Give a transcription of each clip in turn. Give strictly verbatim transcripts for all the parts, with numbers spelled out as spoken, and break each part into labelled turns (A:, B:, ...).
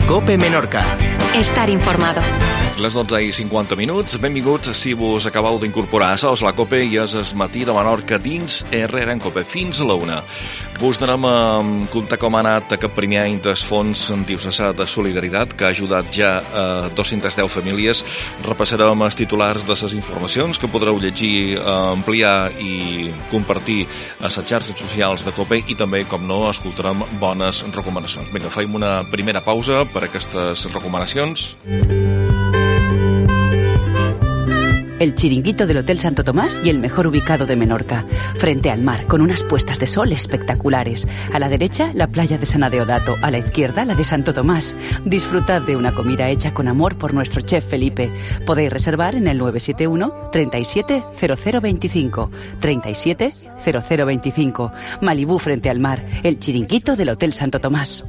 A: COPE Menorca.
B: Estar informado.
C: Les dotze i cinquanta minuts. Benvinguts si vos acabeu d'incorporar. Sos la COPE i és el matí de Menorca dins R R en COPE fins a la una. Vos donem a comptar com ha anat aquest primer any del Fons Diocesà de Solidaritat, que ha ajudat ja a dos-centes deu famílies. Repassarem els titulars de les informacions que podreu llegir, ampliar i compartir a les xarxes socials de COPE i també, com no, escoltarem bones recomanacions. Vinga, faim una primera pausa per a aquestes recomanacions.
D: El chiringuito del Hotel Santo Tomás y el mejor ubicado de Menorca, frente al mar, con unas puestas de sol espectaculares. A la derecha, la playa de San Adeodato, a la izquierda, la de Santo Tomás. Disfrutad de una comida hecha con amor por nuestro chef Felipe. Podéis reservar en el nueve siete uno, treinta y siete, cero cero veinticinco, treinta y siete, cero cero veinticinco. Malibú frente al mar, el chiringuito del Hotel Santo Tomás.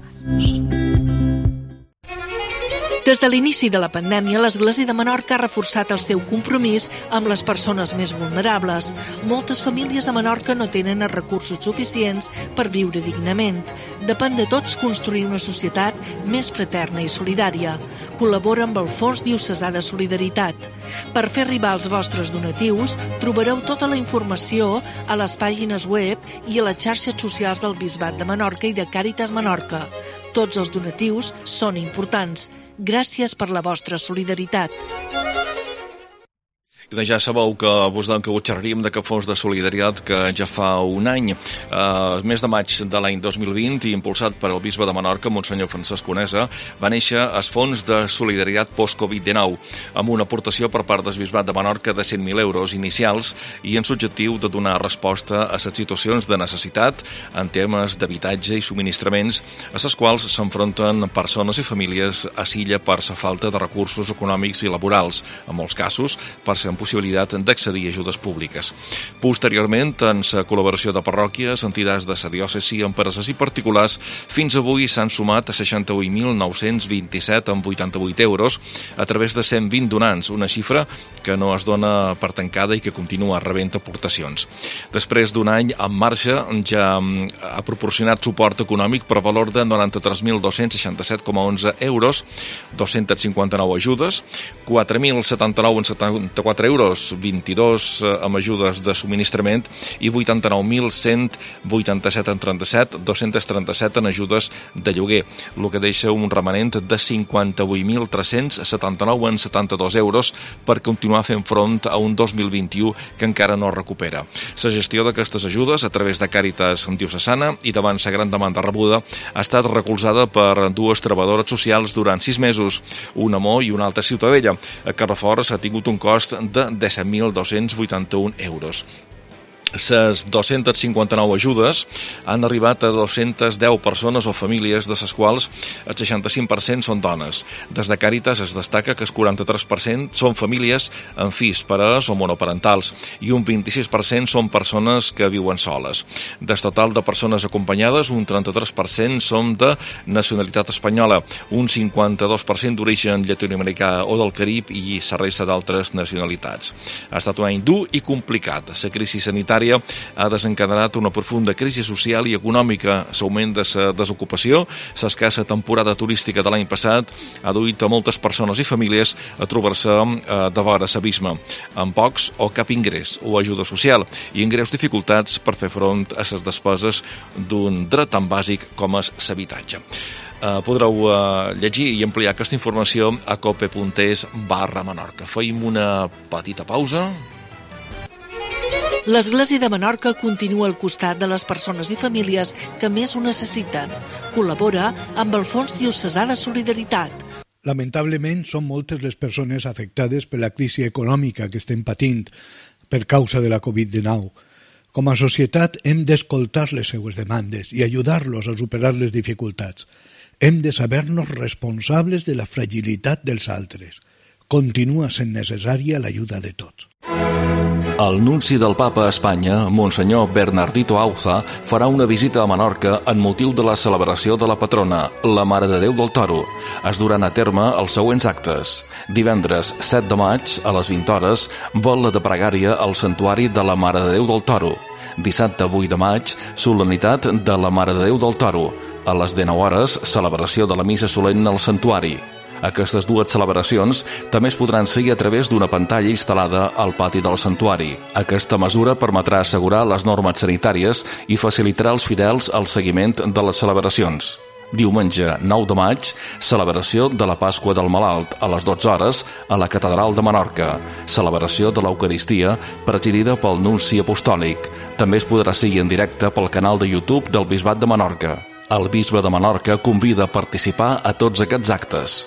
E: Des de l'inici de la pandèmia, l'Església de Menorca ha reforçat el seu compromís amb les persones més vulnerables. Moltes famílies a Menorca no tenen els recursos suficients per viure dignament. Depèn de tots construir una societat més fraterna i solidària. Col·labora amb el Fons Diocesà de Solidaritat. Per fer arribar els vostres donatius, trobareu tota la informació a les pàgines web i a les xarxes socials del Bisbat de Menorca i de Càritas Menorca. Tots els donatius són importants. Gràcies per la vostra solidaritat.
C: I ja sabeu que vos dèiem que ho xerraríem d'aquest fons de solidaritat que ja fa un any, el uh, mes de maig de l'any dos mil vint, i impulsat per el bisbe de Menorca, Monsenyor Francesc Conesa, va néixer el fons de solidaritat post-Covid dinou, amb una aportació per part del bisbat de Menorca de cent mil euros inicials i en l'objectiu de donar resposta a les situacions de necessitat en termes d'habitatge i subministraments a les quals s'enfronten persones i famílies a l'illa per la falta de recursos econòmics i laborals, en molts casos per ser possibilitat d'accedir a ajudes públiques. Posteriorment, en la col·laboració de parròquies, entitats de la diòcesi, empreses i particulars, fins avui s'han sumat a seixanta-vuit mil nou-cents vint-i-set coma vuitanta-vuit euros a través de cent vint donants, una xifra que no es dona per tancada i que continua rebent aportacions. Després d'un any en marxa, ja ha proporcionat suport econòmic per valor de noranta-tres mil dos-cents seixanta-set coma onze euros, dos-cents cinquanta-nou ajudes, quatre mil setanta-nou coma setanta-quatre euros, vint-i-dos amb ajudes de subministrament i vuitanta-nou mil cent vuitanta-set coma trenta-set, dos-cents trenta-set en ajudes de lloguer, el que deixa un remanent de cinquanta-vuit mil tres-cents setanta-nou coma setanta-dos euros per continuar fent front a un dos mil vint-i-u que encara no recupera. La gestió d'aquestes ajudes a través de Càritas Diocesana i davant la gran demanda rebuda ha estat recolzada per dues treballadores socials durant sis mesos, una a Mo i una altra a Ciutadella. A Carrefort s'ha tingut un cost de disset mil dos-cents vuitanta-un euros. Les dos-centes cinquanta-nou ajudes han arribat a dues-centes deu persones o famílies, de les quals el seixanta-cinc per cent són dones. Des de Càritas es destaca que el quaranta-tres per cent són famílies amb fills, pares o monoparentals i un vint-i-sis per cent són persones que viuen soles. Del total de persones acompanyades, un trenta-tres per cent són de nacionalitat espanyola, un cinquanta-dos per cent d'origen llatinoamericà o del Carib i la resta d'altres nacionalitats. Ha estat un any dur i complicat. La crisi sanitària ha desencadenat una profunda crisi social i econòmica. L'augment de la desocupació, l'escassa temporada turística de l'any passat ha duit a moltes persones i famílies a trobar-se de vora l'abisme, amb pocs o cap ingrés o ajuda social i en greus dificultats per fer front a les despeses d'un dret tan bàsic com és l'habitatge. Uh, podreu uh, llegir i ampliar aquesta informació a cope.es barra Menorca. Feim una petita pausa.
E: L'Església de Menorca continua al costat de les persones i famílies que més ho necessiten. Col·labora amb el Fons Diocesà de Solidaritat.
F: Lamentablement, són moltes les persones afectades per la crisi econòmica que estem patint per causa de la Covid dinou. Com a societat hem d'escoltar les seues demandes i ajudar-los a superar les dificultats. Hem de saber-nos responsables de la fragilitat dels altres. Continua sent necessària l'ajuda de tots.
G: El nunci del Papa a Espanya, Monsenyor Bernardito Auza, farà una visita a Menorca en motiu de la celebració de la patrona, la Mare de Déu del Toro. Es duran a terme els següents actes. Divendres set de maig, a les vint hores, vol de pregària al Santuari de la Mare de Déu del Toro. Dissabte vuit de maig, solemnitat de la Mare de Déu del Toro. A les dinou hores, celebració de la missa solemne al santuari. Aquestes dues celebracions també es podran seguir a través d'una pantalla instal·lada al pati del santuari. Aquesta mesura permetrà assegurar les normes sanitàries i facilitarà als fidels el seguiment de les celebracions. Diumenge nou de maig, celebració de la Pasqua del Malalt a les dotze hores a la Catedral de Menorca. Celebració de l'Eucaristia presidida pel Nunci Apostòlic. També es podrà seguir en directe pel canal de YouTube del Bisbat de Menorca. El bisbe de Menorca convida a participar a tots aquests actes.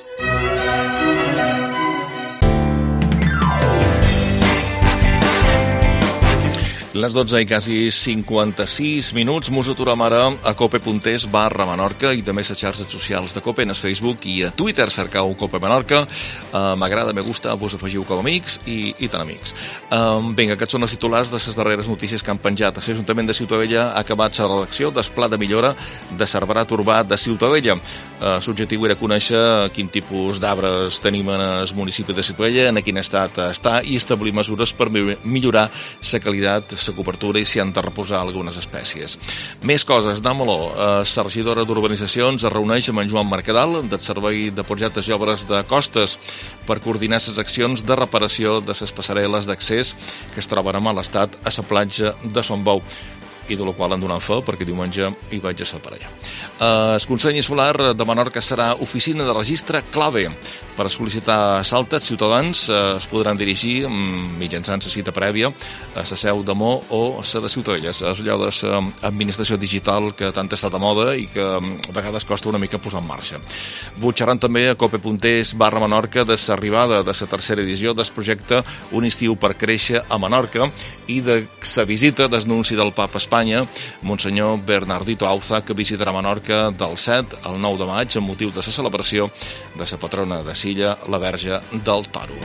C: Les dotze i quasi cinquanta-sis minuts. Mos aturem ara a cope.es barra Menorca i també a les xarxes socials de Cope, en Facebook i a Twitter. Cercau Cope Menorca. Uh, M'agrada, me gusta, vos afegiu com amics i, i tan amics. Um, vinga, aquests són els titulars de les darreres notícies que han penjat. L'Ajuntament de Ciutadella ha acabat la redacció del pla de millora de l'arbrat urbà de Ciutadella. Uh, L'objectiu era conèixer quin tipus d'arbres tenim en el municipi de Ciutadella, en quin estat està i establir mesures per millorar la qualitat, la cobertura i s'hi han de reposar algunes espècies. Més coses, anem-lo. La regidora d'Urbanitzacions es reuneix amb en Joan Mercadal del Servei de Projectes i Obres de Costes per coordinar les accions de reparació de les passarel·les d'accés que es troben en mal estat a la platja de Son Bou, i de la qual en donen fe perquè diumenge hi vaig a ser per allà. Uh, el Consell Insular de Menorca serà oficina de registre clave. Per sol·licitar saltes, ciutadans uh, es podran dirigir um, mitjançant la cita prèvia a la seu de Mo o a la de Ciutadella. És allò de l'administració digital que tant està de moda i que um, a vegades costa una mica posar en marxa. Butxaran també a cope.es barra Menorca de l'arribada de la tercera edició del projecte Un estiu per créixer a Menorca i de la visita del nunci del Papa a Espanya, Monsenyor Bernardito Auza, que visitarà Menorca del set al nou de maig amb motiu de la celebració de la patrona de Silla, la Verge del Toro.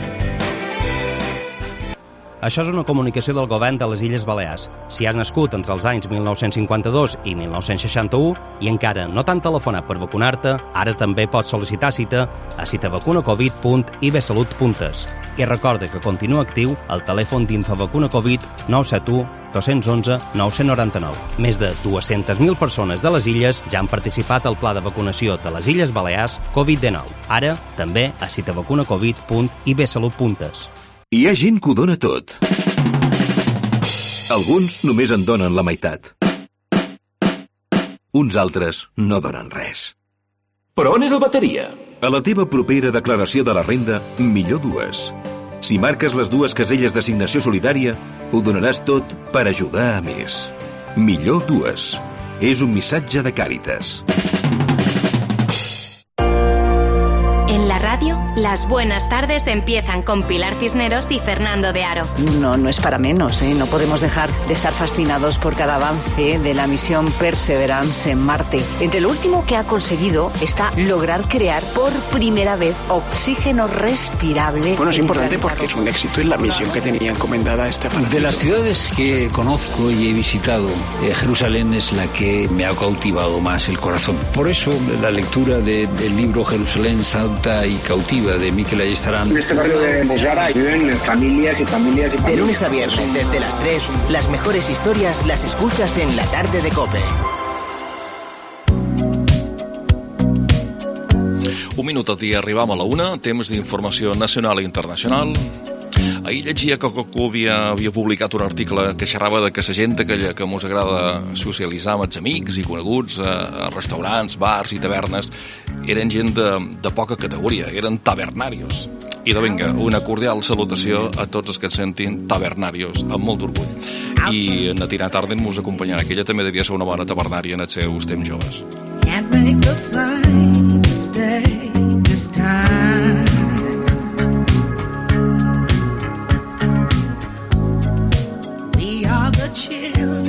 A: Això és una comunicació del govern de les Illes Balears. Si has nascut entre els anys mil nou-cents cinquanta-dos i mil nou-cents seixanta-u i encara no t'han telefonat per vacunar-te, ara també pots sol·licitar cita a citavacunacovid punt i be salut punt es. I recorda que continua actiu el telèfon d'Infavacuna Covid nou set u dos un u nou nou nou. Més de dues-centes mil persones de les illes ja han participat al pla de vacunació de les Illes Balears Covid dinou. Ara també a citavacunacovid punt i be salut punt es.
B: Hi ha gent que ho dona tot. Alguns només en donen la meitat. Uns altres no donen res.
H: Però on és la bateria?
B: A la teva propera declaració de la renda, millor dues. Si marques les dues caselles d'assignació solidària, ho donaràs tot per ajudar a més. Millor dues. És un missatge de Càritas.
I: En la radio, las buenas tardes empiezan con Pilar Cisneros y Fernando de Aro.
J: No, no es para menos, ¿eh? No podemos dejar de estar fascinados por cada avance de la misión Perseverance en Marte. Entre lo último que ha conseguido está lograr crear por primera vez oxígeno respirable.
K: Bueno, es importante porque es un éxito en la misión que tenía encomendada este aparato.
L: De las ciudades que conozco y he visitado, eh, Jerusalén es la que me ha cautivado más el corazón. Por eso, la lectura de, del libro Jerusalén Santa y cautiva de Miquel Ayestarán.
M: En este barrio de Mosgara viven familias y familias y familias.
N: De lunes a viernes desde las tres, las mejores historias las escuchas en la tarde de COPE.
C: Un minut al dia arribam a la una, temps d'informació nacional i internacional. Ahir llegia que Coco havia, havia publicat un article que xerrava de que la gent aquella que mos agrada socialitzar amb els amics i coneguts a, a restaurants, bars i tavernes eren gent de, de poca categoria, eren tabernarios. I de vinga, una cordial salutació a tots els que et sentin tabernarios, amb molt d'orgull. I na Tina Tarden mos acompanyarà, que ella també devia ser una bona tabernària en els seus temps joves. Can't make the sign to stay this time. The children